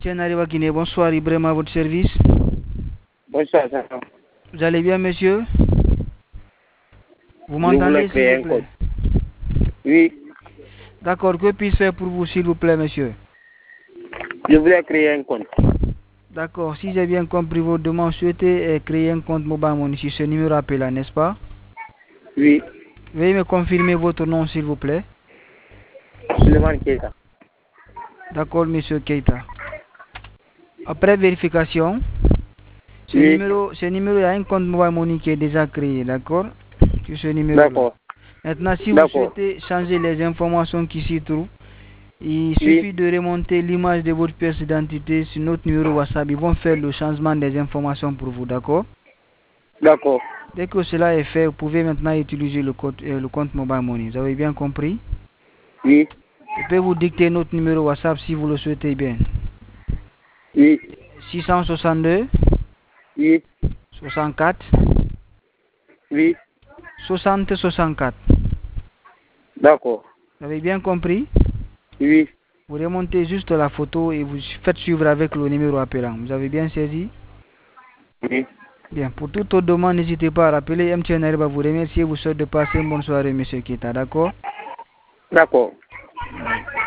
Tiens, Guinée, bonsoir, Ibrahim à votre service. Bonsoir, ça va. Vous allez bien, monsieur? Vous m'entendez, s'il vous plaît? Oui. D'accord, que puis-je faire pour vous, s'il vous plaît, monsieur? Je voulais créer un compte. D'accord, si j'ai bien compris votre demande, souhaitez créer un compte Mobile Money sur ce numéro appelé, n'est-ce pas? Oui. Veuillez me confirmer votre nom, s'il vous plaît. Suleiman Keita. D'accord, monsieur Keita. Après vérification, ce numéro, il y a un compte Mobile Money qui est déjà créé, d'accord? Sur ce numéro-là. D'accord. Maintenant, si vous souhaitez changer les informations qui s'y trouvent, il suffit de remonter l'image de votre pièce d'identité sur notre numéro WhatsApp. Ils vont faire le changement des informations pour vous, d'accord? D'accord. Dès que cela est fait, vous pouvez maintenant utiliser le compte Mobile Money. Vous avez bien compris? Oui. Je peux vous dicter notre numéro WhatsApp si vous le souhaitez bien. Oui. 662 Oui. 64 Oui. 60 64. D'accord. Vous avez bien compris? Oui. Vous remontez juste la photo et vous faites suivre avec le numéro appelant. Vous avez bien saisi? Oui. Bien, pour toute autre demande, n'hésitez pas à rappeler. MTN va vous remercier. Vous souhaite de passer une bonne soirée, monsieur Keita, d'accord? D'accord. Bye.